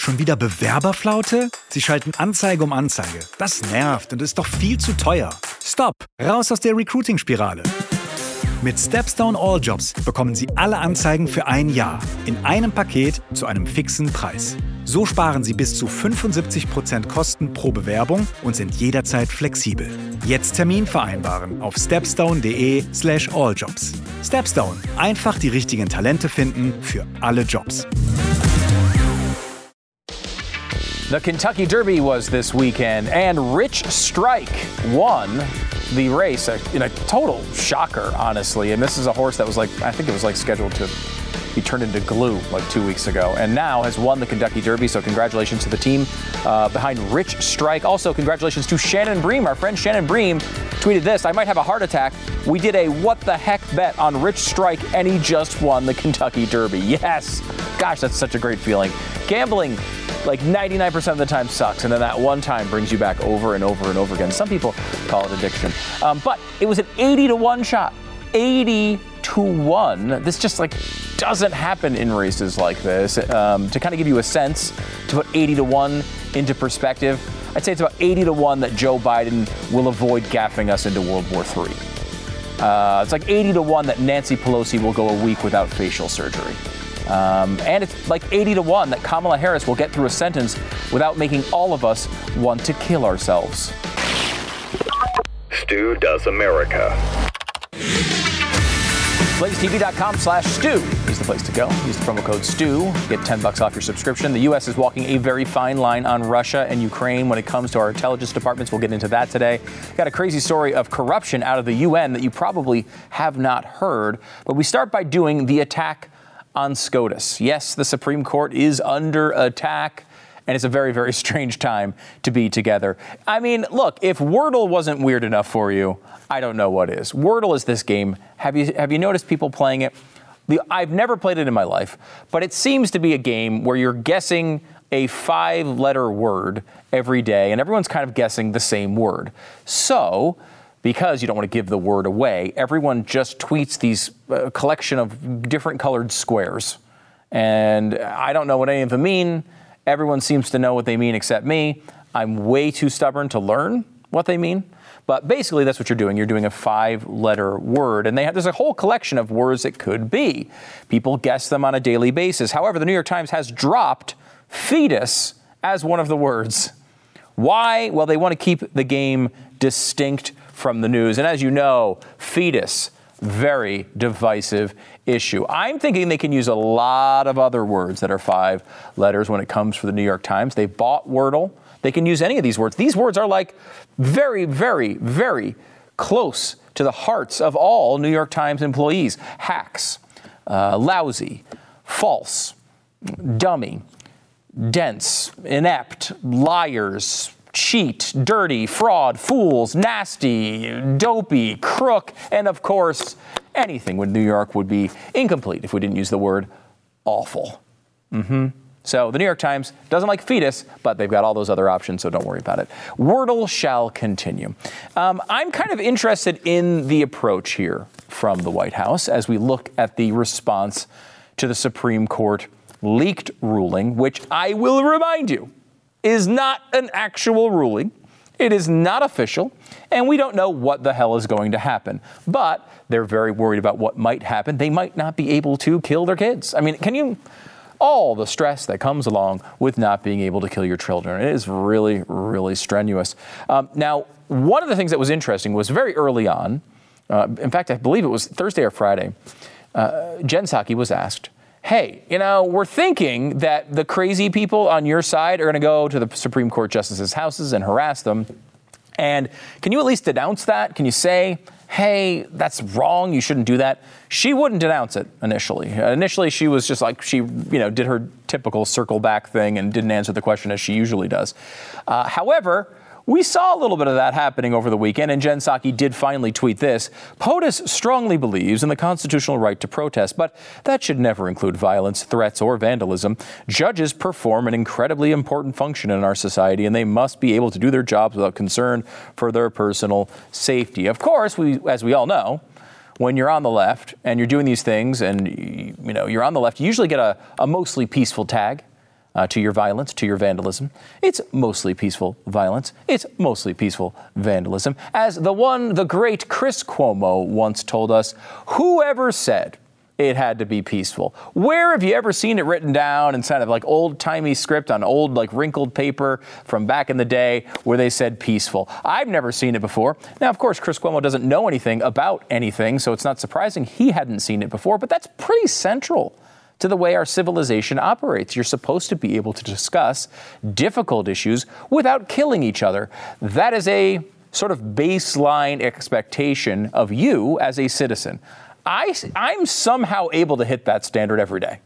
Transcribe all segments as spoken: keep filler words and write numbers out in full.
Schon wieder Bewerberflaute? Sie schalten Anzeige um Anzeige. Das nervt und ist doch viel zu teuer. Stopp! Raus aus der Recruiting-Spirale. Mit Stepstone All Jobs bekommen Sie alle Anzeigen für ein Jahr in einem Paket zu einem fixen Preis. So sparen Sie bis zu fünfundsiebzig Prozent Kosten pro Bewerbung und sind jederzeit flexibel. Jetzt Termin vereinbaren auf stepstone.de slash alljobs. Stepstone. Einfach die richtigen Talente finden für alle Jobs. The Kentucky Derby was this weekend, and Rich Strike won the race in a total shocker, honestly. And this is a horse that was like, I think it was like scheduled to be turned into glue like two weeks ago, and now has won the Kentucky Derby. So congratulations to the team uh, behind Rich Strike. Also, congratulations to Shannon Bream. Our friend Shannon Bream tweeted this: I might have a heart attack. We did a what the heck bet on Rich Strike, and he just won the Kentucky Derby. Yes. Gosh, that's such a great feeling. Gambling, like ninety-nine percent of the time, sucks, and then that one time brings you back over and over and over again. Some people call it addiction. Um, but it was an eighty to one shot. eighty to one. This just like doesn't happen in races like this. Um, to kind of give you a sense, to put eighty to one into perspective, I'd say it's about eighty to one that Joe Biden will avoid gaffing us into World War Three. Uh, it's like eighty to one that Nancy Pelosi will go a week without facial surgery. Um, and it's like eighty to one that Kamala Harris will get through a sentence without making all of us want to kill ourselves. Stu Does America. Blaze T V dot com slash Stu is the place to go. Use the promo code Stu. Get ten bucks off your subscription. The U S is walking a very fine line on Russia and Ukraine when it comes to our intelligence departments. We'll get into that today. Got a crazy story of corruption out of the U N that you probably have not heard. But we start by doing the attack on SCOTUS. Yes, the Supreme Court is under attack, and it's a very, very strange time to be together. I mean, look, if Wordle wasn't weird enough for you, I don't know what is. Wordle is this game. Have you have you noticed people playing it? The, I've never played it in my life, but it seems to be a game where you're guessing a five-letter word every day, and everyone's kind of guessing the same word. So, because you don't want to give the word away, everyone just tweets these uh, collection of different colored squares. And I don't know what any of them mean. Everyone seems to know what they mean except me. I'm way too stubborn to learn what they mean. But basically, that's what you're doing. You're doing a five-letter word, and they have, there's a whole collection of words it could be. People guess them on a daily basis. However, the New York Times has dropped fetus as one of the words. Why? Well, they want to keep the game distinct from the news. And as you know, fetus, very divisive issue. I'm thinking they can use a lot of other words that are five letters when it comes for the New York Times. They bought Wordle. They can use any of these words. These words are like very, very, very close to the hearts of all New York Times employees. Hacks, uh, lousy, false, dummy, dense, inept, liars, cheat, dirty, fraud, fools, nasty, dopey, crook, and of course, anything with New York would be incomplete if we didn't use the word awful. Mm-hmm. So the New York Times doesn't like fetus, but they've got all those other options, so don't worry about it. Wordle shall continue. Um, I'm kind of interested in the approach here from the White House as we look at the response to the Supreme Court leaked ruling, which I will remind you is not an actual ruling. It is not official, and we don't know what the hell is going to happen. But they're very worried about what might happen. They might not be able to kill their kids. I mean, can you... all the stress that comes along with not being able to kill your children. It is really, really strenuous. Um, now, one of the things that was interesting was very early on, uh, in fact, I believe it was Thursday or Friday, uh, Jen Psaki was asked, hey, you know, we're thinking that the crazy people on your side are going to go to the Supreme Court justices' houses and harass them. And can you at least denounce that? Can you say, hey, that's wrong, you shouldn't do that? She wouldn't denounce it initially. Uh, initially, she was just like, she, you know, did her typical circle back thing and didn't answer the question as she usually does. Uh, however, we saw a little bit of that happening over the weekend, and Jen Psaki did finally tweet this. POTUS strongly believes in the constitutional right to protest, but that should never include violence, threats, or vandalism. Judges perform an incredibly important function in our society, and they must be able to do their jobs without concern for their personal safety. Of course, we, as we all know, when you're on the left and you're doing these things and, you know, you're on the left, you usually get a, a mostly peaceful tag. uh, to your violence, to your vandalism. It's mostly peaceful violence. It's mostly peaceful vandalism. As the one, the great Chris Cuomo once told us, whoever said it had to be peaceful? Where have you ever seen it written down in kind of like old-timey script on old, like wrinkled paper from back in the day where they said peaceful? I've never seen it before. Now, of course, Chris Cuomo doesn't know anything about anything, so it's not surprising he hadn't seen it before, but that's pretty central to the way our civilization operates. You're supposed to be able to discuss difficult issues without killing each other. That is a sort of baseline expectation of you as a citizen. I, I'm somehow able to hit that standard every day.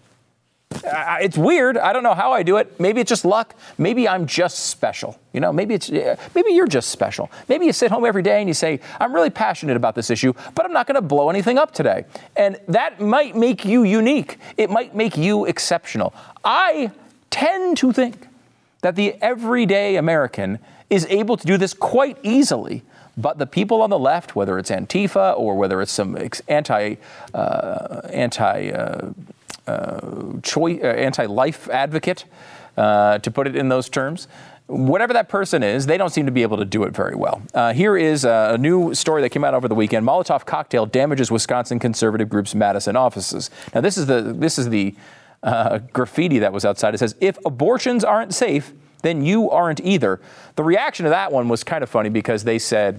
I, it's weird. I don't know how I do it. Maybe it's just luck. Maybe I'm just special. You know, maybe it's maybe you're just special. Maybe you sit home every day and you say, I'm really passionate about this issue, but I'm not going to blow anything up today. And that might make you unique. It might make you exceptional. I tend to think that the everyday American is able to do this quite easily. But the people on the left, whether it's Antifa or whether it's some anti, uh, anti, uh, uh, choice, uh, anti-life advocate, uh, to put it in those terms, whatever that person is, they don't seem to be able to do it very well. Uh, here is a new story that came out over the weekend. Molotov cocktail damages Wisconsin conservative group's Madison offices. Now, this is the this is the uh, graffiti that was outside. It says, "If abortions aren't safe, then you aren't either." The reaction to that one was kind of funny because they said,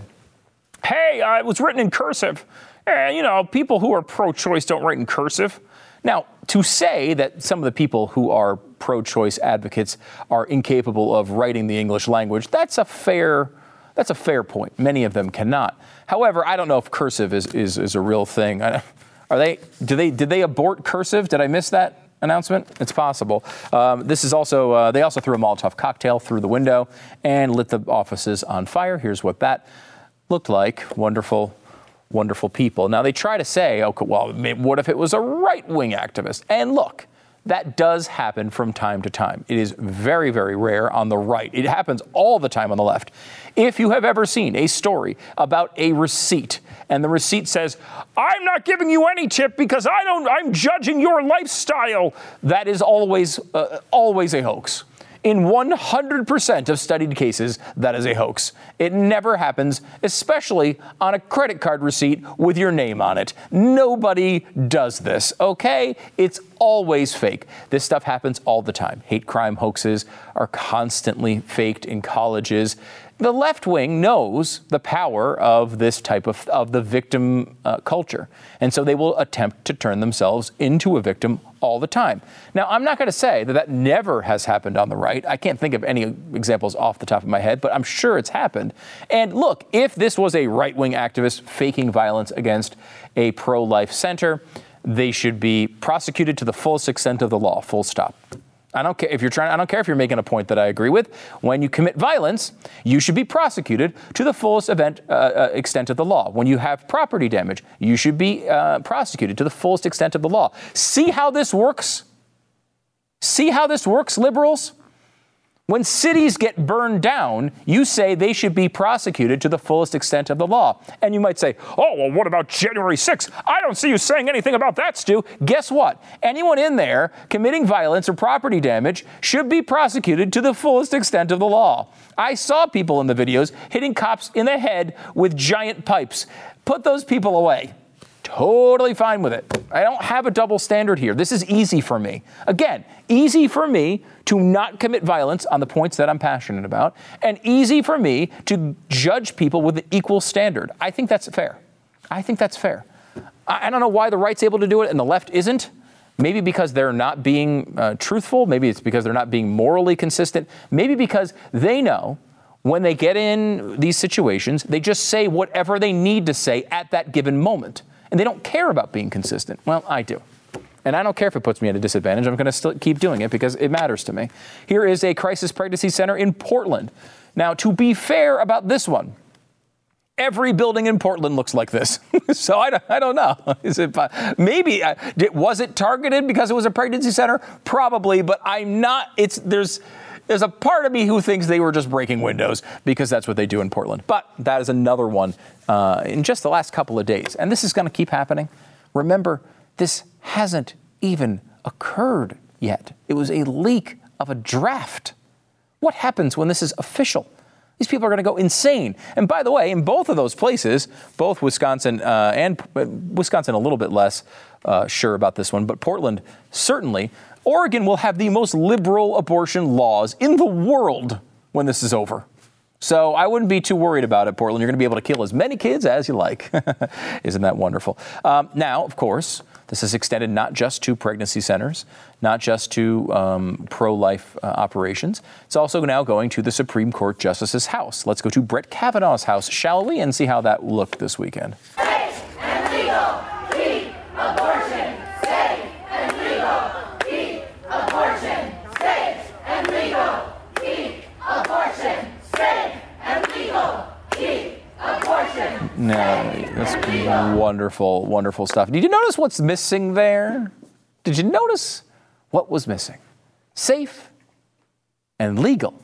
hey, uh, it was written in cursive. And, you know, people who are pro-choice don't write in cursive. Now, to say that some of the people who are pro-choice advocates are incapable of writing the English language, that's a fair that's a fair point. Many of them cannot. However, I don't know if cursive is, is, is a real thing. Are they, do they, did they abort cursive? Did I miss that announcement? It's possible. Um, this is also, uh, they also threw a Molotov cocktail through the window and lit the offices on fire. Here's what that looked like. Wonderful, wonderful people. Now they try to say, okay, well, what if it was a right-wing activist? And look, that does happen from time to time. It is very, very rare on the right. It happens all the time on the left. If you have ever seen a story about a receipt and the receipt says, I'm not giving you any tip because I don't, I'm judging your lifestyle, that is always, uh, always a hoax. In one hundred percent of studied cases, that is a hoax. It never happens, especially on a credit card receipt with your name on it. Nobody does this, okay? It's always fake. This stuff happens all the time. Hate crime hoaxes are constantly faked in colleges. The left wing knows the power of this type of, of the victim uh, culture. And so they will attempt to turn themselves into a victim all the time. Now, I'm not going to say that that never has happened on the right. I can't think of any examples off the top of my head, but I'm sure it's happened. And look, if this was a right-wing activist faking violence against a pro-life center, they should be prosecuted to the fullest extent of the law, full stop. I don't care if you're trying, I don't care if you're making a point that I agree with. When you commit violence, you should be prosecuted to the fullest event, uh, uh, extent of the law. When you have property damage, you should be uh, prosecuted to the fullest extent of the law. See how this works? See how this works, liberals? When cities get burned down, you say they should be prosecuted to the fullest extent of the law. And you might say, oh, well, what about January sixth? I don't see you saying anything about that, Stu. Guess what? Anyone in there committing violence or property damage should be prosecuted to the fullest extent of the law. I saw people in the videos hitting cops in the head with giant pipes. Put those people away. Totally fine with it. I don't have a double standard here. This is easy for me. Again, easy for me to not commit violence on the points that I'm passionate about, and easy for me to judge people with an equal standard. I think that's fair. I think that's fair. I don't know why the right's able to do it and the left isn't. Maybe because they're not being uh, truthful. Maybe it's because they're not being morally consistent. Maybe because they know when they get in these situations, they just say whatever they need to say at that given moment. And they don't care about being consistent. Well, I do. And I don't care if it puts me at a disadvantage. I'm going to still keep doing it because it matters to me. Here is a crisis pregnancy center in Portland. Now, to be fair about this one, every building in Portland looks like this. So I don't, I don't know. Is it maybe uh, was it targeted because it was a pregnancy center? Probably, but I'm not. It's there's. There's a part of me who thinks they were just breaking windows because that's what they do in Portland. But that is another one uh, in just the last couple of days. And this is going to keep happening. Remember, this hasn't even occurred yet. It was a leak of a draft. What happens when this is official? These people are going to go insane. And by the way, in both of those places, both Wisconsin uh, and uh, Wisconsin a little bit less uh, sure about this one, but Portland certainly, Oregon will have the most liberal abortion laws in the world when this is over. So I wouldn't be too worried about it, Portland. You're going to be able to kill as many kids as you like. Isn't that wonderful? Um, now, of course, this is extended not just to pregnancy centers, not just to um, pro-life uh, operations. It's also now going to the Supreme Court Justice's house. Let's go to Brett Kavanaugh's house, shall we, and see how that looked this weekend. Safe and legal, keep abortion. Safe and legal, keep abortion. Safe and legal, keep abortion. Safe and legal, keep abortion. No, that's wonderful, wonderful stuff. Did you notice what's missing there? Did you notice what was missing? Safe and legal.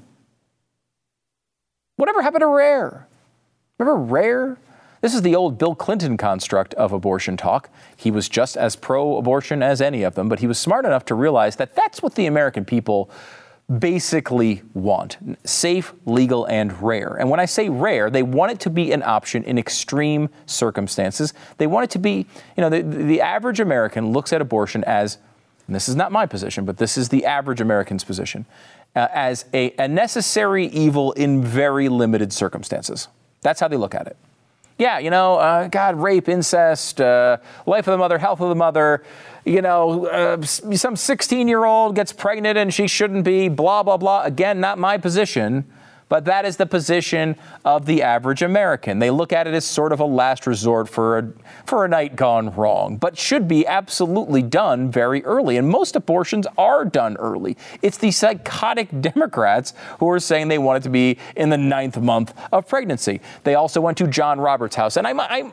Whatever happened to rare? Remember rare? This is the old Bill Clinton construct of abortion talk. He was just as pro-abortion as any of them, but he was smart enough to realize that that's what the American people basically want. Safe, legal, and rare. And when I say rare, they want it to be an option in extreme circumstances. They want it to be, you know, the, the average American looks at abortion as, and this is not my position, but this is the average American's position, uh, as a, a necessary evil in very limited circumstances. That's how they look at it. Yeah, you know, uh, God, rape, incest, uh, life of the mother, health of the mother, you know, uh, some sixteen-year-old gets pregnant and she shouldn't be, blah, blah, blah. Again, not my position, but that is the position of the average American. They look at it as sort of a last resort for a, for a night gone wrong, but should be absolutely done very early. And most abortions are done early. It's the psychotic Democrats who are saying they want it to be in the ninth month of pregnancy. They also went to John Roberts' house. And I'm, I'm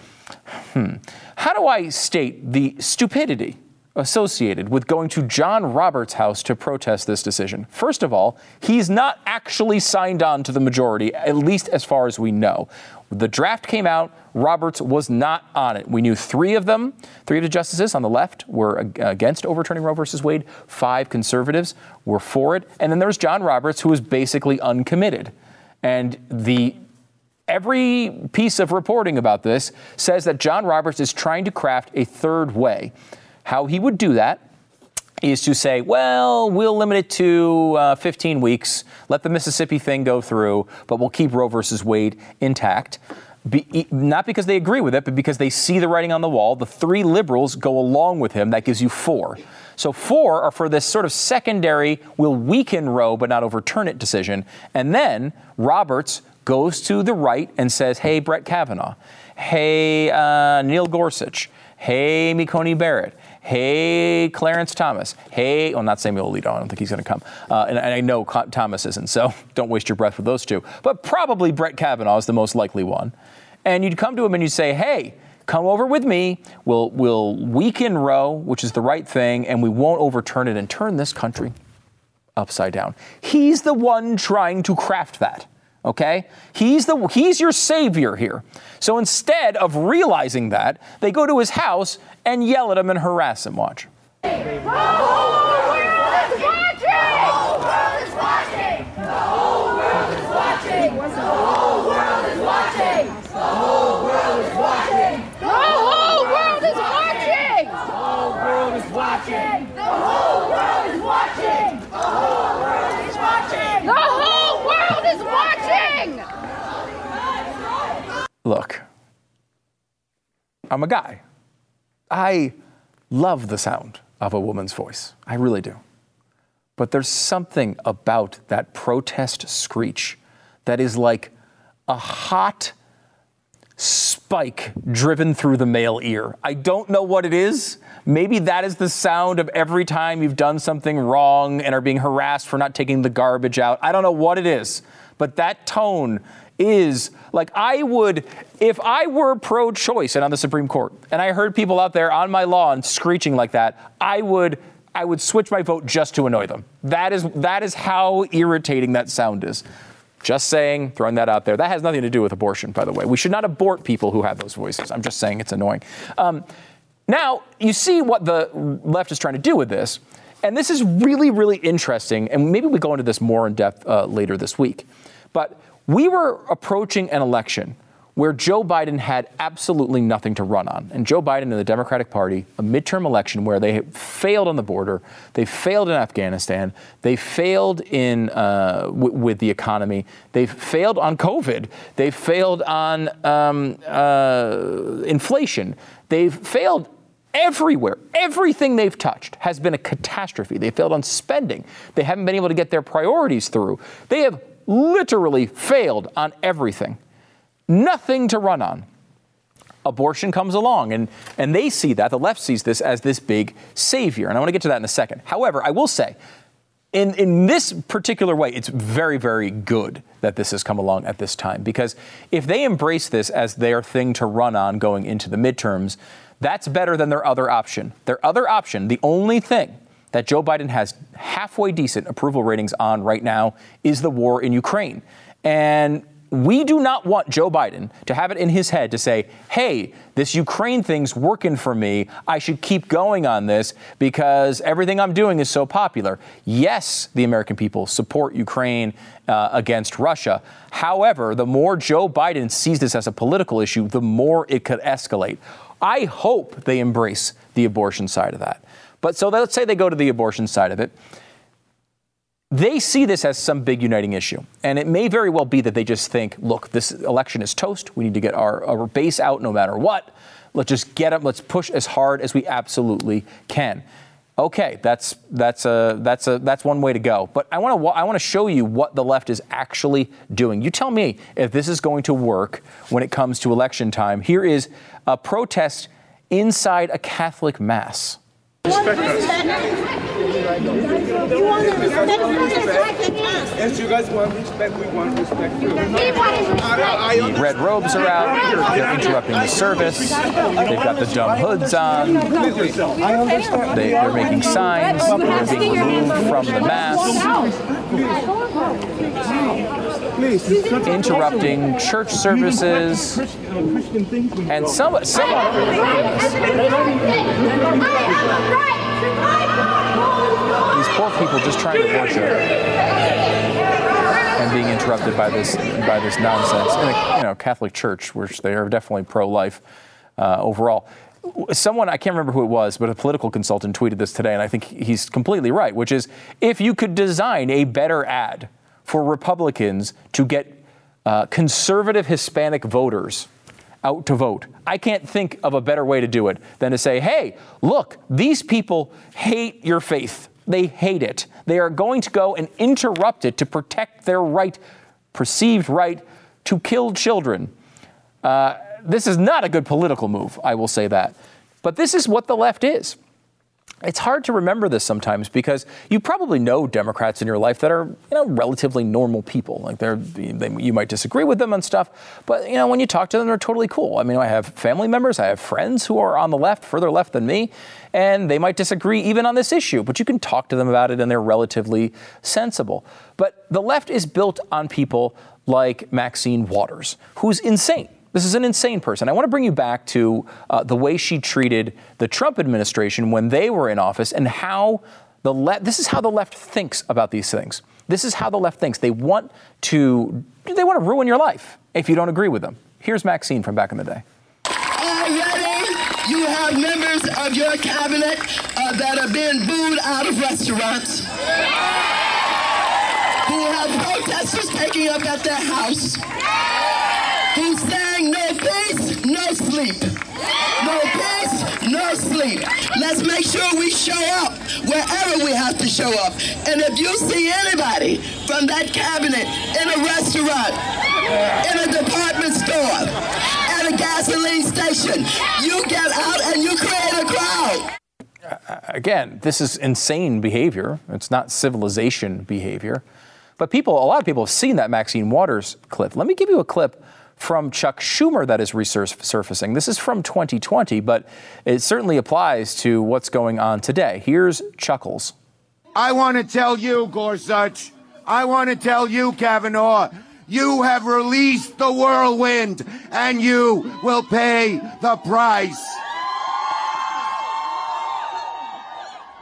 hmm, how do I state the stupidity associated with going to John Roberts' house to protest this decision? First of all, he's not actually signed on to the majority, at least as far as we know. The draft came out. Roberts was not on it. We knew three of them, three of the justices on the left were against overturning Roe versus Wade. Five conservatives were for it. And then there's John Roberts, who was basically uncommitted. And the every piece of reporting about this says that John Roberts is trying to craft a third way. How he would do that is to say, well, we'll limit it to uh, fifteen weeks, let the Mississippi thing go through, but we'll keep Roe versus Wade intact. Be, not because they agree with it, but because they see the writing on the wall. The three liberals go along with him. That gives you four. So four are for this sort of secondary, we'll weaken Roe but not overturn it decision. And then Roberts goes to the right and says, hey, Brett Kavanaugh, hey, uh, Neil Gorsuch, hey, Amy Coney Barrett, hey, Clarence Thomas, hey, well, not Samuel Alito, I don't think he's going to come. Uh, and, and I know Thomas isn't, so don't waste your breath with those two. But probably Brett Kavanaugh is the most likely one. And you'd come to him and you'd say, hey, come over with me, we'll, we'll weaken Roe, which is the right thing, and we won't overturn it and turn this country upside down. He's the one trying to craft that. Okay? He's the he's your savior here. So instead of realizing that, they go to his house and yell at him and harass him. Watch. The whole world is watching! The whole world is watching! The whole world is watching! The whole world is watching! The whole world is watching! The whole world is watching! The whole world is watching! The whole world is watching! The whole world is watching! Look, I'm a guy. I love the sound of a woman's voice. I really do. But there's something about that protest screech that is like a hot spike driven through the male ear. I don't know what it is. Maybe that is the sound of every time you've done something wrong and are being harassed for not taking the garbage out. I don't know what it is, but that tone is like I would, if I were pro-choice and on the Supreme Court and I heard people out there on my lawn screeching like that, I would I would switch my vote just to annoy them. That is that is how irritating that sound is. Just saying, throwing that out there. That has nothing to do with abortion, by the way. We should not abort people who have those voices. I'm just saying it's annoying. Um, now, you see what the left is trying to do with this And this is really, really interesting. And maybe we go into this more in depth uh, later this week. But we were approaching an election where Joe Biden had absolutely nothing to run on. And Joe Biden and the Democratic Party, a midterm election where they failed on the border, they failed in Afghanistan, they failed in uh, w- with the economy, they failed on COVID, they failed on um, uh, inflation, they've failed everywhere. Everything they've touched has been a catastrophe. They failed on spending. They haven't been able to get their priorities through. They have literally failed on everything. Nothing to run on. Abortion comes along, and, and they see that, the left sees this as this big savior. And I want to get to that in a second. However, I will say, in, in this particular way, it's very, very good that this has come along at this time. Because if they embrace this as their thing to run on going into the midterms, that's better than their other option. Their other option, the only thing that Joe Biden has halfway decent approval ratings on right now, is the war in Ukraine. And we do not want Joe Biden to have it in his head to say, hey, this Ukraine thing's working for me. I should keep going on this because everything I'm doing is so popular. Yes, the American people support Ukraine uh, against Russia. However, the more Joe Biden sees this as a political issue, the more it could escalate. I hope they embrace the abortion side of that. But so let's say they go to the abortion side of it. They see this as some big uniting issue. And it may very well be that they just think, look, this election is toast. We need to get our, our base out no matter what. Let's just get them. Let's push as hard as we absolutely can. OK, that's that's a that's a that's one way to go. But I want to I want to show you what the left is actually doing. You tell me if this is going to work when it comes to election time. Here is a protest inside a Catholic mass. Respect us. You want to respect us. Yes, you guys want respect, we want respect too. The red robes are out. They're interrupting the service. They've got the dumb hoods on. They, they're making signs. They're being removed from the mass. Interrupting church services. And some, someone... These poor people just trying to worship and being interrupted by this by this nonsense in a you know Catholic church, which they are definitely pro-life uh, overall. Someone, I can't remember who it was, but a political consultant tweeted this today, and I think he's completely right, which is if you could design a better ad for Republicans to get uh, conservative Hispanic voters out to vote, I can't think of a better way to do it than to say, hey, look, these people hate your faith. They hate it. They are going to go and interrupt it to protect their right, perceived right, to kill children. Uh, this is not a good political move, I will say that. But this is what the left is. It's hard to remember this sometimes because you probably know Democrats in your life that are, you know, relatively normal people. Like they're, they, you might disagree with them on stuff, but you know, when you talk to them, they're totally cool. I mean, I have family members, I have friends who are on the left, further left than me, and they might disagree even on this issue, but you can talk to them about it and they're relatively sensible. But the left is built on people like Maxine Waters, who's insane. This is an insane person. I want to bring you back to uh, the way she treated the Trump administration when they were in office and how the left, this is how the left thinks about these things. This is how the left thinks. They want to, they want to ruin your life if you don't agree with them. Here's Maxine from back in the day. Already, you have members of your cabinet uh, that are being booed out of restaurants, who have protesters taking up at their house, who's saying no peace, no sleep. No peace, no sleep. Let's make sure we show up wherever we have to show up. And if you see anybody from that cabinet in a restaurant, in a department store, at a gasoline station, you get out and you create a crowd. Uh, again, this is insane behavior. It's not civilization behavior. But people, a lot of people have seen that Maxine Waters clip. Let me give you a clip from Chuck Schumer that is resurfacing. This is from twenty twenty, but it certainly applies to what's going on today. Here's Chuckles. I want to tell you, Gorsuch, I want to tell you, Kavanaugh, you have released the whirlwind, and you will pay the price.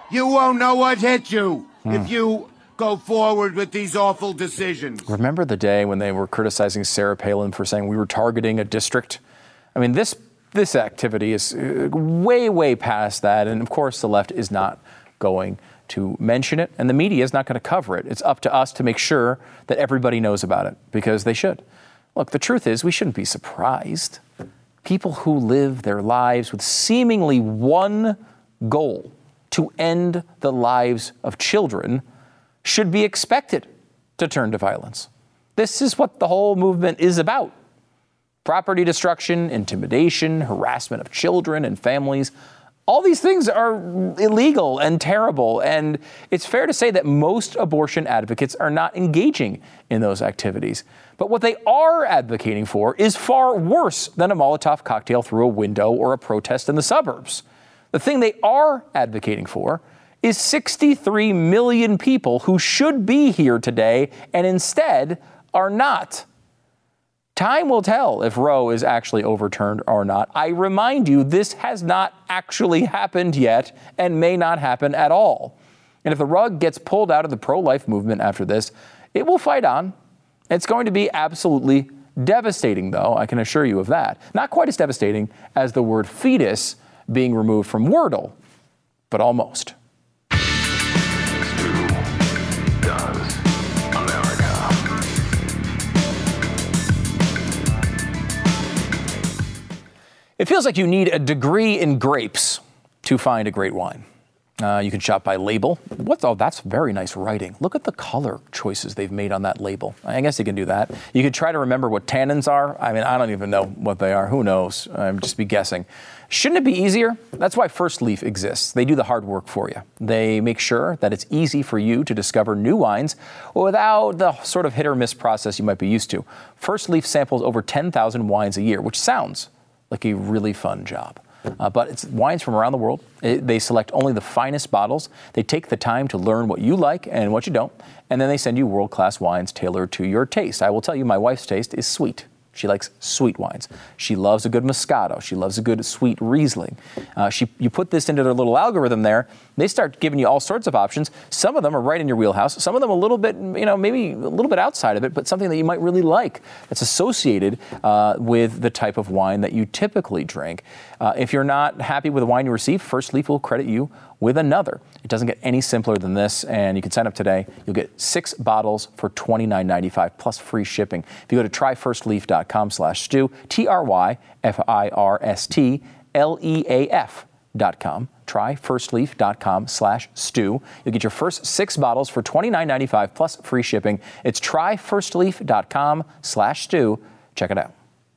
You won't know what hit you mm. if you go forward with these awful decisions. Remember the day when they were criticizing Sarah Palin for saying we were targeting a district? I mean, this this activity is way, way past that. And of course, the left is not going to mention it, and the media is not going to cover it. It's up to us to make sure that everybody knows about it, because they should. Look, the truth is we shouldn't be surprised. People who live their lives with seemingly one goal, to end the lives of children, should be expected to turn to violence. This is what the whole movement is about. Property destruction, intimidation, harassment of children and families. All these things are illegal and terrible, and it's fair to say that most abortion advocates are not engaging in those activities. But what they are advocating for is far worse than a Molotov cocktail through a window or a protest in the suburbs. The thing they are advocating for is sixty-three million people who should be here today and instead are not. Time will tell if Roe is actually overturned or not. I remind you, this has not actually happened yet and may not happen at all. And if the rug gets pulled out of the pro-life movement after this, it will fight on. It's going to be absolutely devastating, though, I can assure you of that. Not quite as devastating as the word fetus being removed from Wordle, but almost. It feels like you need a degree in grapes to find a great wine. Uh, you can shop by label. What's, oh, that's very nice writing. Look at the color choices they've made on that label. I guess you can do that. You could try to remember what tannins are. I mean, I don't even know what they are. Who knows? I'm just be guessing. Shouldn't it be easier? That's why First Leaf exists. They do the hard work for you. They make sure that it's easy for you to discover new wines without the sort of hit or miss process you might be used to. First Leaf samples over ten thousand wines a year, which sounds like a really fun job. Uh, but it's wines from around the world. It, they select only the finest bottles. They take the time to learn what you like and what you don't. And then they send you world-class wines tailored to your taste. I will tell you, my wife's taste is sweet. She likes sweet wines. She loves a good Moscato. She loves a good sweet Riesling. Uh, she, you put this into their little algorithm there, they start giving you all sorts of options. Some of them are right in your wheelhouse. Some of them a little bit, you know, maybe a little bit outside of it, but something that you might really like that's associated uh, with the type of wine that you typically drink. Uh, if you're not happy with the wine you receive, First Leaf will credit you with another. It doesn't get any simpler than this, and you can sign up today. You'll get six bottles for twenty-nine ninety-five plus free shipping. If you go to try first leaf dot com slash stew, T R Y F I R S T L E A F dot com, try first leaf dot com slash stew. You'll get your first six bottles for twenty-nine ninety-five plus free shipping. It's try first leaf dot com slash stew. Check it out.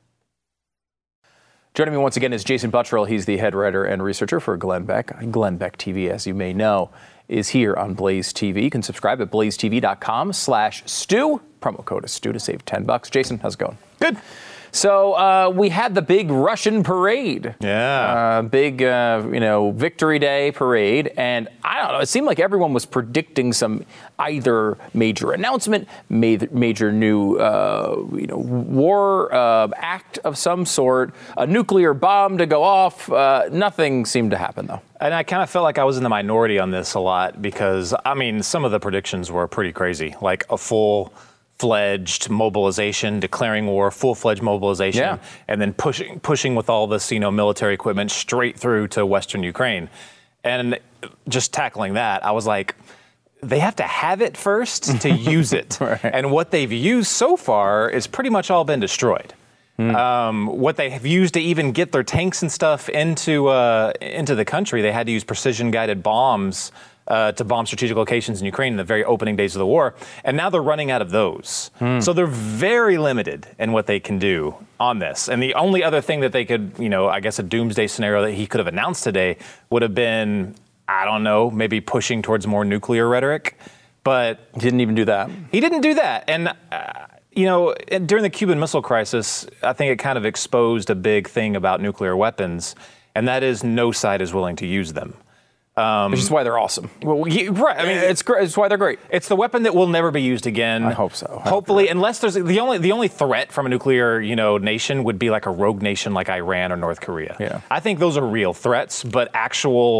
Joining me once again is Jason Buttrill. He's the head writer and researcher for Glenn Beck. Glenn Beck T V, as you may know, is here on Blaze T V. You can subscribe at blaze t v dot com slash stew. Promo code is stew to save ten bucks. Jason, how's it going? Good. So uh, we had the big Russian parade. Yeah. Uh, big, uh, you know, Victory Day parade. And I don't know, it seemed like everyone was predicting some either major announcement, major new, uh, you know, war uh, act of some sort, a nuclear bomb to go off. Uh, nothing seemed to happen, though. And I kind of felt like I was in the minority on this a lot because, I mean, some of the predictions were pretty crazy, like a full fledged mobilization, declaring war, full-fledged mobilization, yeah. and then pushing pushing with all this, you know, military equipment straight through to Western Ukraine. And just tackling that, I was like, they have to have it first to use it. Right. And what they've used so far is pretty much all been destroyed. Hmm. Um, what they have used to even get their tanks and stuff into uh, into the country, they had to use precision-guided bombs Uh, to bomb strategic locations in Ukraine in the very opening days of the war. And now they're running out of those. Hmm. So they're very limited in what they can do on this. And the only other thing that they could, you know, I guess a doomsday scenario that he could have announced today would have been, I don't know, maybe pushing towards more nuclear rhetoric. But he didn't even do that. He didn't do that. And, uh, you know, during the Cuban Missile Crisis, I think it kind of exposed a big thing about nuclear weapons. And that is no side is willing to use them. Um, Which is why they're awesome. Well, yeah, right. I mean, it's great. It's why they're great. It's the weapon that will never be used again. I hope so. I Hopefully, hope unless there's the only the only threat from a nuclear, you know, nation would be like a rogue nation like Iran or North Korea. Yeah. I think those are real threats, but actual,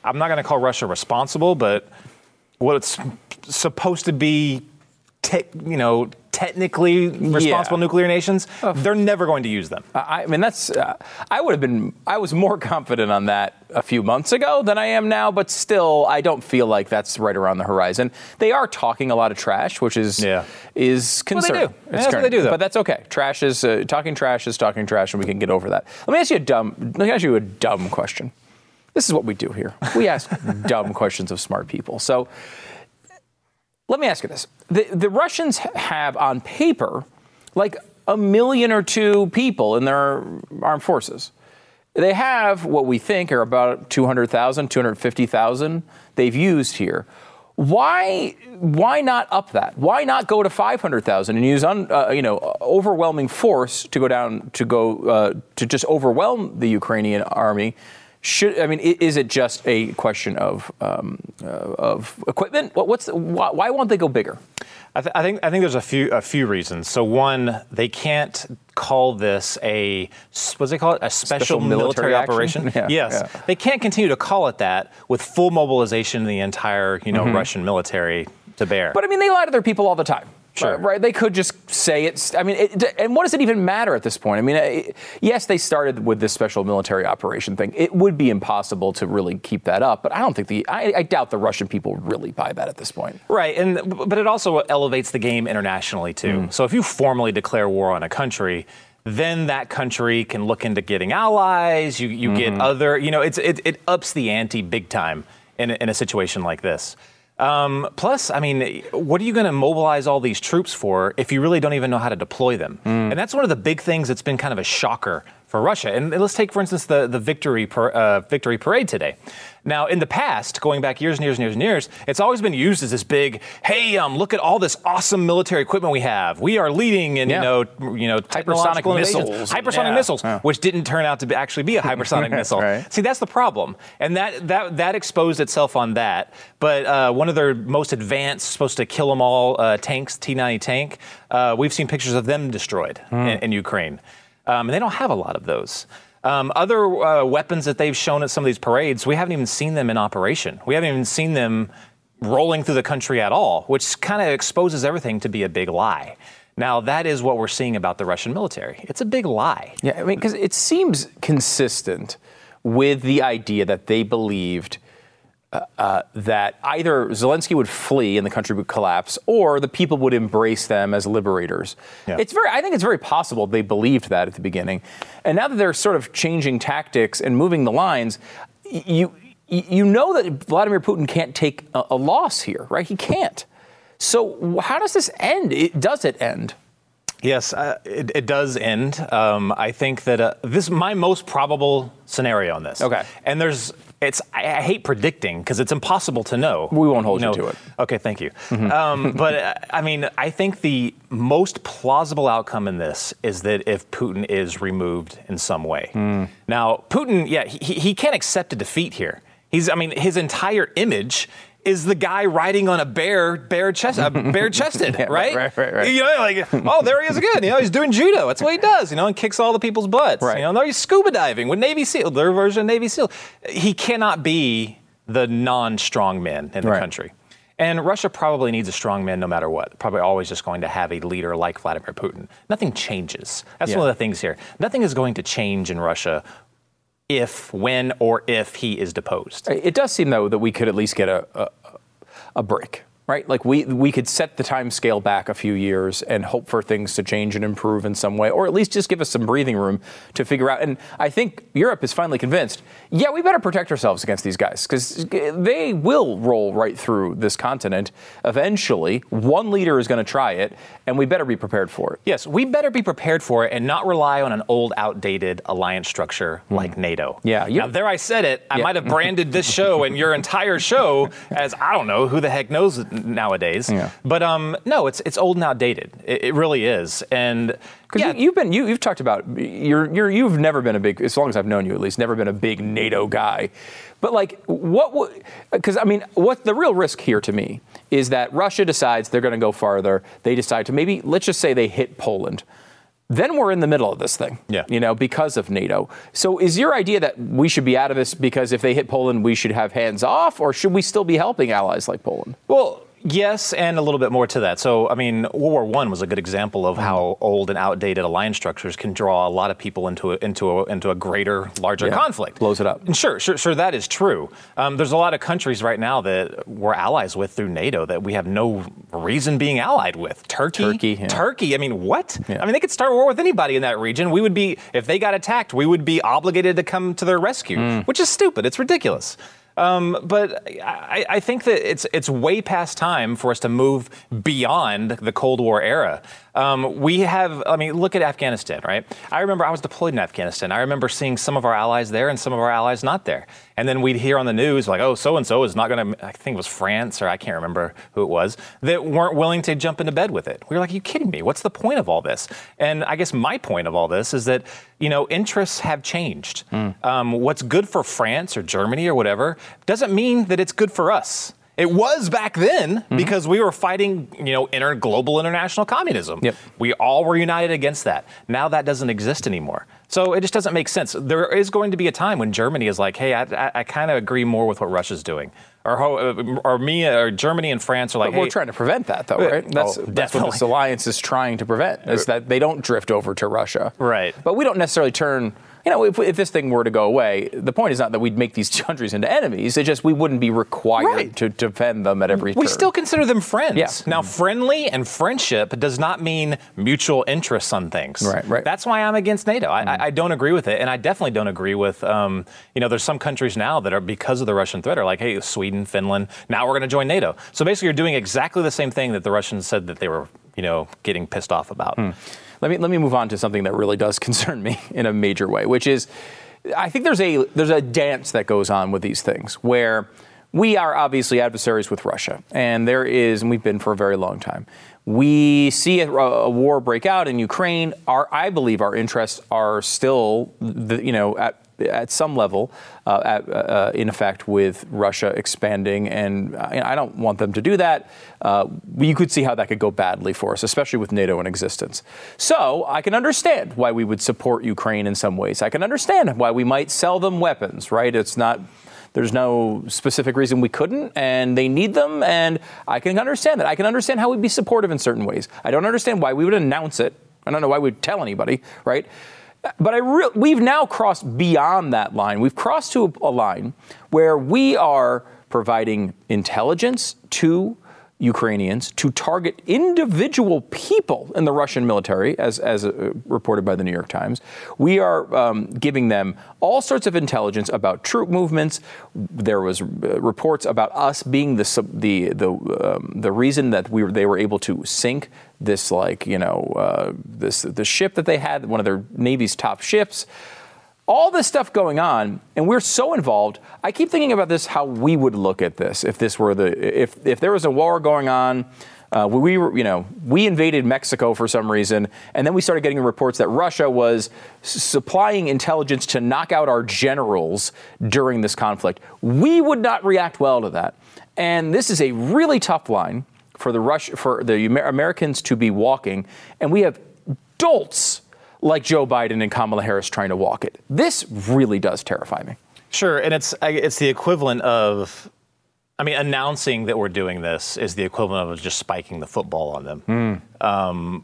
I'm not going to call Russia responsible, but what it's supposed to be, te- you know, technically responsible yeah. nuclear nations, oh. they're never going to use them. I, I mean, that's, uh, I would have been, I was more confident on that a few months ago than I am now, but still, I don't feel like that's right around the horizon. They are talking a lot of trash, which is, yeah. is concerning. Well, they do. It's that's what they do, though. But that's okay. Trash is, uh, talking trash is talking trash, and we can get over that. Let me ask you a dumb, let me ask you a dumb question. This is what we do here. We ask dumb questions of smart people. So, let me ask you this. The, the Russians have, on paper, like a million or two people in their armed forces. They have what we think are about two hundred thousand, two hundred fifty thousand they've used here. Why why not up that? Why not go to five hundred thousand and use un, uh, you know overwhelming force to go down to go uh, to just overwhelm the Ukrainian army? Should I mean, is it just a question of um, uh, of equipment? What, what's why, why won't they go bigger? I, th- I think I think there's a few a few reasons. So one, they can't call this a what's they call it a special, special military, military operation. Yeah, yes, yeah. They can't continue to call it that with full mobilization of the entire you know mm-hmm. Russian military to bear. But I mean, they lie to their people all the time. Sure. Right, right? They could just say it's. I mean, it, and what does it even matter at this point? I mean, it, yes, they started with this special military operation thing. It would be impossible to really keep that up, but I don't think the. I, I doubt the Russian people really buy that at this point. Right, and but it also elevates the game internationally too. Mm. So if you formally declare war on a country, then that country can look into getting allies. You you mm-hmm. get other. You know, it's it, it ups the ante big time in a, in a situation like this. Um, plus, I mean, what are you going to mobilize all these troops for if you really don't even know how to deploy them? Mm. And that's one of the big things that's been kind of a shocker for Russia. And let's take, for instance, the, the victory per, uh, victory parade today. Now, in the past, going back years and years and years and years, it's always been used as this big, hey, um, look at all this awesome military equipment we have. We are leading in, yeah. you know, you know, hypersonic missiles, hypersonic yeah. missiles, yeah. which didn't turn out to be actually be a hypersonic missile. Right. See, that's the problem, and that that that exposed itself on that. But uh, one of their most advanced, supposed to kill them all, uh, tanks, T ninety tank. Uh, we've seen pictures of them destroyed mm. in, in Ukraine. Um, and they don't have a lot of those. Um, other uh, weapons that they've shown at some of these parades, we haven't even seen them in operation. We haven't even seen them rolling through the country at all, which kind of exposes everything to be a big lie. Now, that is what we're seeing about the Russian military. It's a big lie. Yeah, I mean, because it seems consistent with the idea that they believed Uh, uh, that either Zelensky would flee and the country would collapse, or the people would embrace them as liberators. Yeah. It's very, I think it's very possible they believed that at the beginning, and now that they're sort of changing tactics and moving the lines, you you know that Vladimir Putin can't take a, a loss here, right? He can't. So how does this end? It, does it end? Yes, uh, it, it does end. Um, I think that uh, this is my most probable scenario on this. Okay. And there's, it's, I, I hate predicting because it's impossible to know. We won't hold you, know, you to it. Okay, thank you. Mm-hmm. Um, but uh, I mean, I think the most plausible outcome in this is that if Putin is removed in some way. Mm. Now, Putin, yeah, he, he can't accept a defeat here. He's, I mean, his entire image is the guy riding on a bear, bare chest, uh, bare chested, yeah, right? Right, right, right. You know, like, oh, there he is again. You know, he's doing judo. That's what he does. You know, and kicks all the people's butts. Right. You know, now he's scuba diving with Navy SEAL, their version of Navy SEAL. He cannot be the non-strong man in the right. country. And Russia probably needs a strong man no matter what. Probably always just going to have a leader like Vladimir Putin. Nothing changes. That's yeah. one of the things here. Nothing is going to change in Russia if, when, or if he is deposed. It does seem, though, that we could at least get a, a a break, right? Like we we could set the time scale back a few years and hope for things to change and improve in some way, or at least just give us some breathing room to figure out. And I think Europe is finally convinced, yeah, we better protect ourselves against these guys because they will roll right through this continent. Eventually, one leader is going to try it, and we better be prepared for it. Yes, we better be prepared for it and not rely on an old, outdated alliance structure mm. like NATO. Yeah. Now, there I said it. I yeah. might have branded this show and your entire show as, I don't know, who the heck knows nowadays. Yeah. But um, no, it's it's old and outdated. It, it really is. And because yeah. you, you've been you, you've talked about you're you're you've never been a big, as long as I've known you at least, never been a big NATO guy. But like, what would, because I mean, what the real risk here to me is that Russia decides they're going to go farther. They decide to maybe, let's just say they hit Poland. then we're in the middle of this thing, yeah. you know, because of NATO. So is your idea that we should be out of this because if they hit Poland, we should have hands off, or should we still be helping allies like Poland? Well, yes, and a little bit more to that. So, I mean, World War One was a good example of how old and outdated alliance structures can draw a lot of people into a, into a, into a greater, larger yeah. conflict. Blows it up. And sure, sure, sure, that is true. Um, there's a lot of countries right now that we're allies with through NATO that we have no reason being allied with. Turkey, Turkey, yeah. Turkey. I mean, what? Yeah. I mean, they could start a war with anybody in that region. We would be, if they got attacked, we would be obligated to come to their rescue, mm. which is stupid. It's ridiculous. Um, but I, I think that it's it's way past time for us to move beyond the Cold War era. Um, we have, I mean, look at Afghanistan, right? I remember I was deployed in Afghanistan. I remember seeing some of our allies there and some of our allies not there. And then we'd hear on the news like, oh, so-and-so is not going to, I think it was France or I can't remember who it was, that weren't willing to jump into bed with it. We were like, are you kidding me? What's the point of all this? And I guess my point of all this is that, you know, interests have changed. Mm. Um, what's good for France or Germany or whatever doesn't mean that it's good for us. It was back then mm-hmm. because we were fighting, you know, inter- global international communism. Yep. We all were united against that. Now that doesn't exist anymore. So it just doesn't make sense. There is going to be a time when Germany is like, hey, I, I, I kind of agree more with what Russia's doing. Or, how, or me or Germany and France are like, but hey, we're trying to prevent that, though, right? That's, oh, that's what this alliance is trying to prevent, is that they don't drift over to Russia. Right. But we don't necessarily turn... You know, if, if this thing were to go away, the point is not that we'd make these countries into enemies. It's just we wouldn't be required right. to defend them at every turn. We still consider them friends. Yeah. Now, friendly and friendship does not mean mutual interests on things. Right, right. That's why I'm against NATO. I, mm-hmm. I, I don't agree with it, and I definitely don't agree with, um, you know, there's some countries now that are, because of the Russian threat, are like, hey, Sweden, Finland, now we're going to join NATO. So basically you're doing exactly the same thing that the Russians said that they were, you know, getting pissed off about. Mm. Let me let me move on to something that really does concern me in a major way, which is I think there's a there's a dance that goes on with these things where we are obviously adversaries with Russia, and there is, and we've been for a very long time. We see a, a war break out in Ukraine. Our, I believe our interests are still, the, you know, at at some level, uh, at, uh, in effect, with Russia expanding, and I don't want them to do that. Uh, you could see how that could go badly for us, especially with NATO in existence. So I can understand why we would support Ukraine in some ways. I can understand why we might sell them weapons, right? It's not... There's no specific reason we couldn't, and they need them, and I can understand that. I can understand how we'd be supportive in certain ways. I don't understand why we would announce it. I don't know why we'd tell anybody, right? But I re- we've now crossed beyond that line. We've crossed to a, a line where we are providing intelligence to Ukrainians to target individual people in the Russian military, as, as uh, reported by the New York Times. We are um, giving them all sorts of intelligence about troop movements. There was uh, reports about us being the the the um, the reason that we were they were able to sink this like you know uh, this the ship that they had, one of their Navy's top ships. All this stuff going on, and we're so involved. I keep thinking about this, how we would look at this if this were the if if there was a war going on. Uh, we were, you know, we invaded Mexico for some reason, and then we started getting reports that Russia was s- supplying intelligence to knock out our generals during this conflict. We would not react well to that, and this is a really tough line for the Rush for the Amer- Americans to be walking, and we have dolts like Joe Biden and Kamala Harris trying to walk it. This really does terrify me. Sure, and it's it's the equivalent of, I mean, announcing that we're doing this is the equivalent of just spiking the football on them. Mm. Um,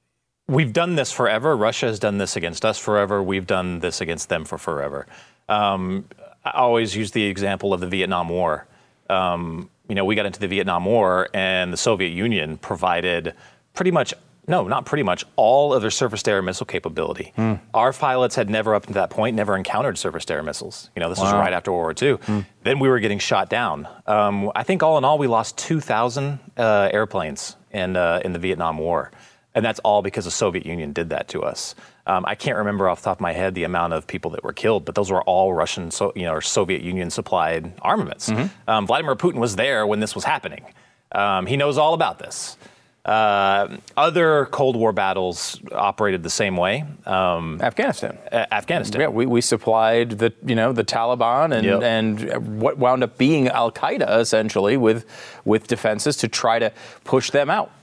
we've done this forever. Russia has done this against us forever. We've done this against them for forever. Um, I always use the example of the Vietnam War. Um, you know, we got into the Vietnam War, and the Soviet Union provided pretty much No, not pretty much all of their surface-to-air missile capability. Mm. Our pilots had never, up to that point, never encountered surface-to-air missiles. You know, this wow. was right after World War Two. Mm. Then we were getting shot down. Um, I think all in all, we lost two thousand uh, airplanes in uh, in the Vietnam War, and that's all because the Soviet Union did that to us. Um, I can't remember off the top of my head the amount of people that were killed, but those were all Russian, so, you know, or Soviet Union-supplied armaments. Mm-hmm. Um, Vladimir Putin was there when this was happening. Um, he knows all about this. Uh, other Cold War battles operated the same way. Um, Afghanistan. Uh, Afghanistan. Yeah, we, we supplied the you know the Taliban and yep. and what wound up being Al Qaeda essentially with with defenses to try to push them out.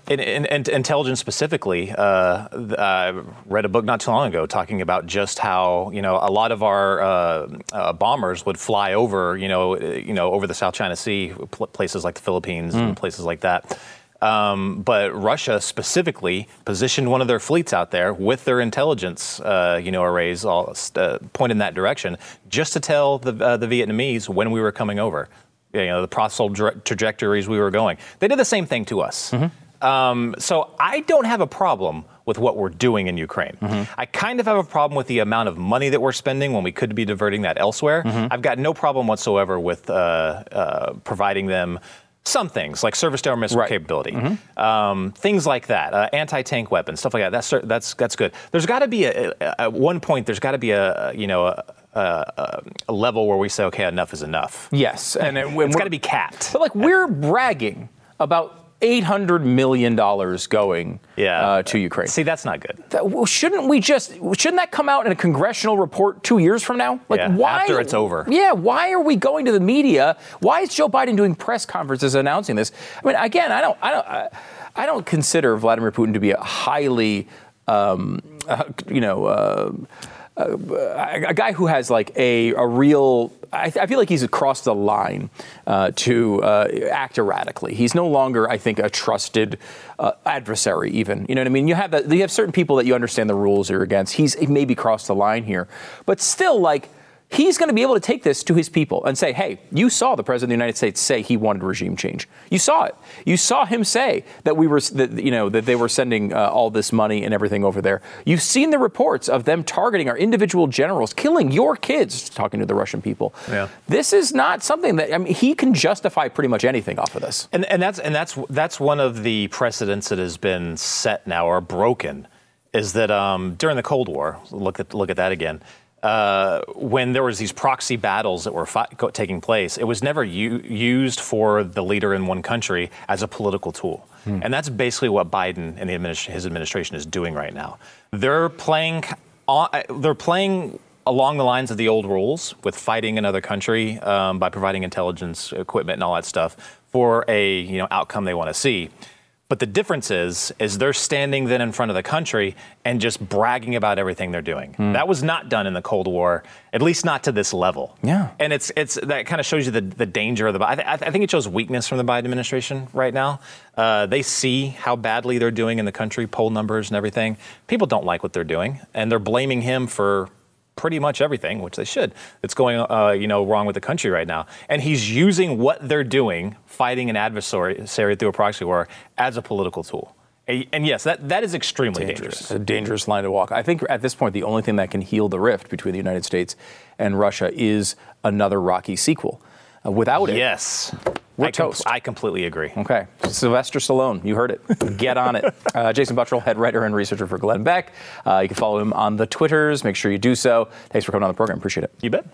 In, in, in intelligence specifically, uh, I read a book not too long ago talking about just how, you know, a lot of our uh, uh, bombers would fly over, you know, you know, over the South China Sea, pl- places like the Philippines mm. and places like that. Um, but Russia specifically positioned one of their fleets out there with their intelligence, uh, you know, arrays all uh, point in that direction, just to tell the uh, the Vietnamese when we were coming over, you know, the possible tra- trajectories we were going. They did the same thing to us. Mm-hmm. Um, so I don't have a problem with what we're doing in Ukraine. Mm-hmm. I kind of have a problem with the amount of money that we're spending when we could be diverting that elsewhere. Mm-hmm. I've got no problem whatsoever with uh, uh, providing them some things like surface-to-air missile right. capability, mm-hmm. um, things like that, uh, anti-tank weapons, stuff like that. That's that's that's good. There's got to be a, at one point. There's got to be a you know a, a, a level where we say, okay, enough is enough. Yes, and it, it's got to be capped. But like we're bragging about eight hundred million dollars going yeah. uh, to Ukraine. See, that's not good. That, well, shouldn't we just, shouldn't that come out in a congressional report two years from now? Like, yeah, why, after it's over. Yeah, why are we going to the media? Why is Joe Biden doing press conferences announcing this? I mean, again, I don't, I don't, I, I don't consider Vladimir Putin to be a highly, um, uh, you know, uh, Uh, a, a guy who has like a, a real, I, I feel like he's crossed the line uh, to uh, act erratically. He's no longer, I think, a trusted uh, adversary even. You know what I mean? You have that, you have certain people that you understand the rules you're against. He's he maybe crossed the line here, but still like, he's going to be able to take this to his people and say, hey, you saw the president of the United States say he wanted regime change. You saw it. You saw him say that we were, that, you know, that they were sending uh, all this money and everything over there. You've seen the reports of them targeting our individual generals, killing your kids, talking to the Russian people. Yeah. This is not something that, I mean, he can justify pretty much anything off of this. And, and that's and that's that's one of the precedents that has been set now or broken, is that um, during the Cold War, look at look at that again. Uh, when there was these proxy battles that were fi- taking place, it was never u- used for the leader in one country as a political tool. Hmm. And that's basically what Biden and the administ- his administration is doing right now. They're playing, on, they're playing along the lines of the old rules with fighting another country um, by providing intelligence equipment and all that stuff for a you know outcome they want to see. But the difference is, is they're standing then in front of the country and just bragging about everything they're doing. Mm. That was not done in the Cold War, at least not to this level. Yeah. And it's it's that kind of shows you the, the danger of the. I, th- I think it shows weakness from the Biden administration right now. Uh, they see how badly they're doing in the country, poll numbers and everything. People don't like what they're doing, and they're blaming him for pretty much everything, which they should, that's going, uh, you know, wrong with the country right now. And he's using what they're doing, fighting an adversary through a proxy war, as a political tool. And yes, that, that is extremely dangerous. dangerous. A dangerous line to walk. I think at this point, the only thing that can heal the rift between the United States and Russia is another Rocky sequel. Uh, without it, yes, we're I com- toast. I completely agree. Okay. Sylvester Stallone, you heard it. Get on it. Uh, Jason Buttrill, head writer and researcher for Glenn Beck. Uh, you can follow him on the Twitters. Make sure you do so. Thanks for coming on the program. Appreciate it. You bet.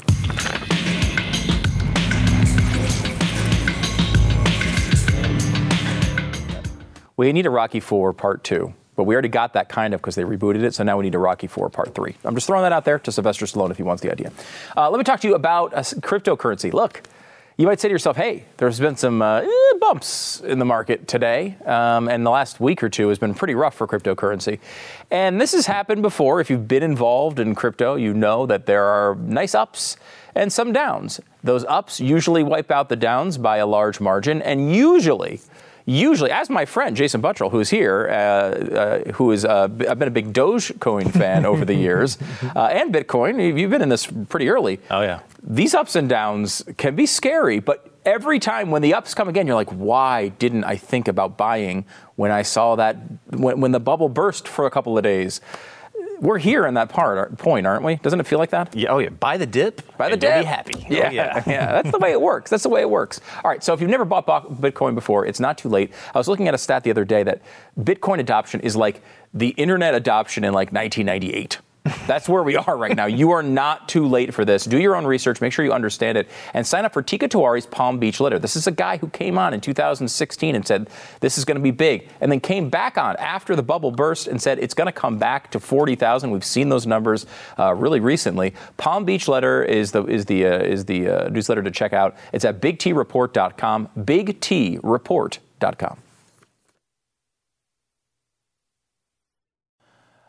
We need a Rocky four part two. But we already got that kind of because they rebooted it, so now we need a Rocky four Part three. I'm just throwing that out there to Sylvester Stallone if he wants the idea. Uh, let me talk to you about uh, cryptocurrency. Look, you might say to yourself, hey, there's been some uh, eh, bumps in the market today, um, and the last week or two has been pretty rough for cryptocurrency. And this has happened before. If you've been involved in crypto, you know that there are nice ups and some downs. Those ups usually wipe out the downs by a large margin, and usually... Usually, as my friend Jason Buttrill, who's here, uh, uh, who is uh, I've been a big Dogecoin fan over the years, uh, and Bitcoin. You've been in this pretty early. Oh yeah. These ups and downs can be scary, but every time when the ups come again, you're like, why didn't I think about buying when I saw that when, when the bubble burst for a couple of days? We're here in that part point, aren't we? Doesn't it feel like that? Yeah. Oh yeah. Buy the dip. Buy the and dip. You'll be happy. Yeah. Oh, yeah. Yeah. That's the way it works. That's the way it works. All right. So if you've never bought Bitcoin before, it's not too late. I was looking at a stat the other day that Bitcoin adoption is like the internet adoption in like nineteen ninety-eight. That's where we are right now. You are not too late for this. Do your own research. Make sure you understand it. And sign up for Tika Tawari's Palm Beach Letter. This is a guy who came on in two thousand sixteen and said, this is going to be big. And then came back on after the bubble burst and said, it's going to come back to forty thousand. We've seen those numbers uh, really recently. Palm Beach Letter is the is the, uh, is the uh, newsletter to check out. It's at big t report dot com, big t report dot com.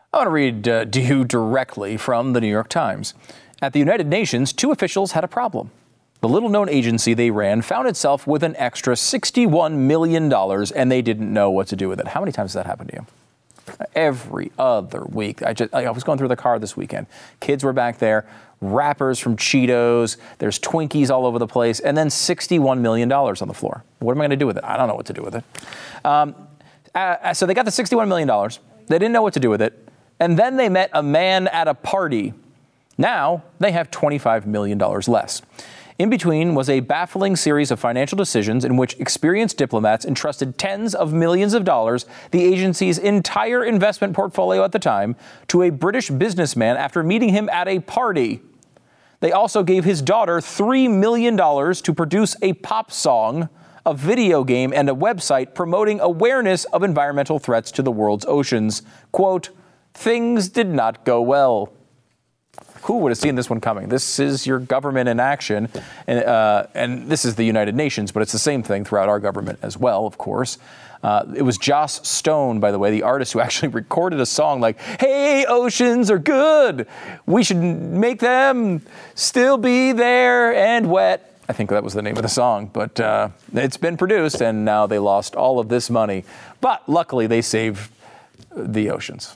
I want to read uh, to you directly from the New York Times. At the United Nations, two officials had a problem. The little-known agency they ran found itself with an extra sixty-one million dollars, and they didn't know what to do with it. How many times has that happened to you? Every other week. I just I was going through the car this weekend. Kids were back there, wrappers from Cheetos, there's Twinkies all over the place, and then sixty-one million dollars on the floor. What am I going to do with it? I don't know what to do with it. Um, uh, so they got the sixty-one million dollars. They didn't know what to do with it. And then they met a man at a party. Now they have twenty-five million dollars less. In between was a baffling series of financial decisions in which experienced diplomats entrusted tens of millions of dollars, the agency's entire investment portfolio at the time, to a British businessman after meeting him at a party. They also gave his daughter three million dollars to produce a pop song, a video game, and a website promoting awareness of environmental threats to the world's oceans. Quote, things did not go well. Who would have seen this one coming? This is your government in action, and, uh, and this is the United Nations, but it's the same thing throughout our government as well, of course. Uh, it was Joss Stone, by the way, the artist who actually recorded a song like, hey, oceans are good. We should make them still be there and wet. I think that was the name of the song, but uh, it's been produced, and now they lost all of this money. But luckily, they saved the oceans.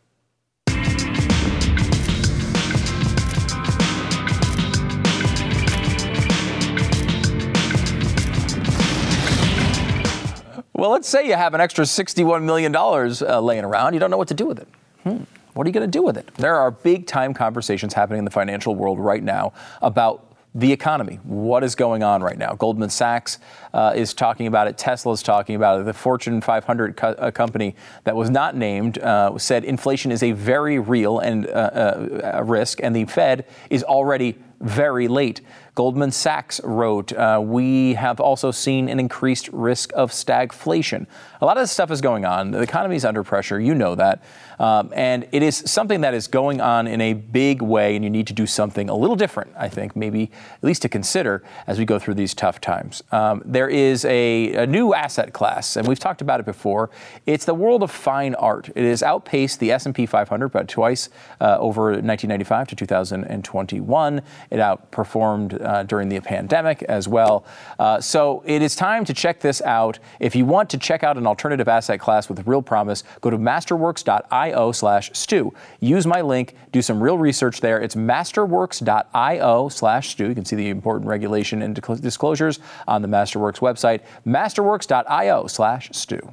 Well, let's say you have an extra sixty-one million dollars uh, laying around. You don't know what to do with it. Hmm. What are you going to do with it? There are big-time conversations happening in the financial world right now about the economy. What is going on right now? Goldman Sachs uh, is talking about it. Tesla is talking about it. The Fortune five hundred co- uh, company that was not named uh, said inflation is a very real and uh, uh, risk, and the Fed is already very late. Goldman Sachs wrote, uh, we have also seen an increased risk of stagflation. A lot of this stuff is going on. The economy is under pressure. You know that. Um, and it is something that is going on in a big way, and you need to do something a little different, I think, maybe at least to consider as we go through these tough times. Um, there is a, a new asset class, and we've talked about it before. It's the world of fine art. It has outpaced the S and P five hundred about twice uh, over nineteen ninety-five to two thousand twenty-one. It outperformed uh, during the pandemic as well. Uh, so it is time to check this out. If you want to check out an alternative asset class with real promise, go to masterworks.io slash stew. Use my link, do some real research there. It's masterworks.io slash stew. You can see the important regulation and disclosures on the Masterworks website, masterworks.io slash stew.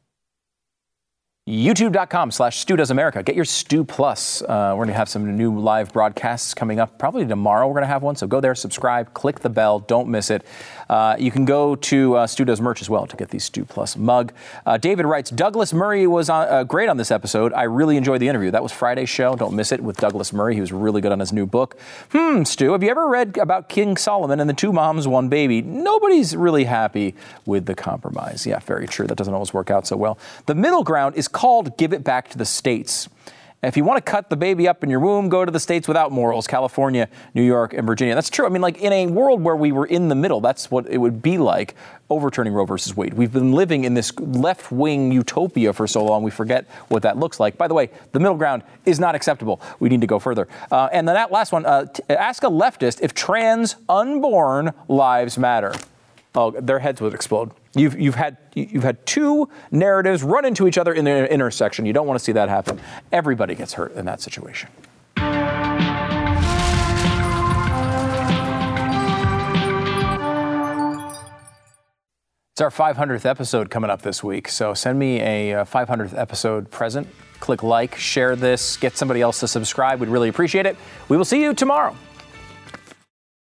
YouTube.com slash Stu Does America. Get your Stu Plus. Uh, we're going to have some new live broadcasts coming up. Probably tomorrow we're going to have one. So go there, subscribe, click the bell. Don't miss it. Uh, you can go to uh, Stu Does Merch as well to get the Stu Plus mug. Uh, David writes, Douglas Murray was on, uh, great on this episode. I really enjoyed the interview. That was Friday's show. Don't miss it with Douglas Murray. He was really good on his new book. Hmm, Stu, have you ever read about King Solomon and the two moms, one baby? Nobody's really happy with the compromise. Yeah, very true. That doesn't always work out so well. The middle ground is called Give It Back to the States. If you want to cut the baby up in your womb, go to the states without morals, California, New York, and Virginia. That's true. I mean, like in a world where we were in the middle, that's what it would be like overturning Roe versus Wade. We've been living in this left-wing utopia for so long, we forget what that looks like. By the way, the middle ground is not acceptable. We need to go further. Uh, and then that last one, uh, t- ask a leftist if trans unborn lives matter. Oh, their heads would explode. You've you've had you've had two narratives run into each other in the intersection. You don't want to see that happen. Everybody gets hurt in that situation. It's our five hundredth episode coming up this week, so send me a five hundredth episode present. Click like, share this, get somebody else to subscribe. We'd really appreciate it. We will see you tomorrow.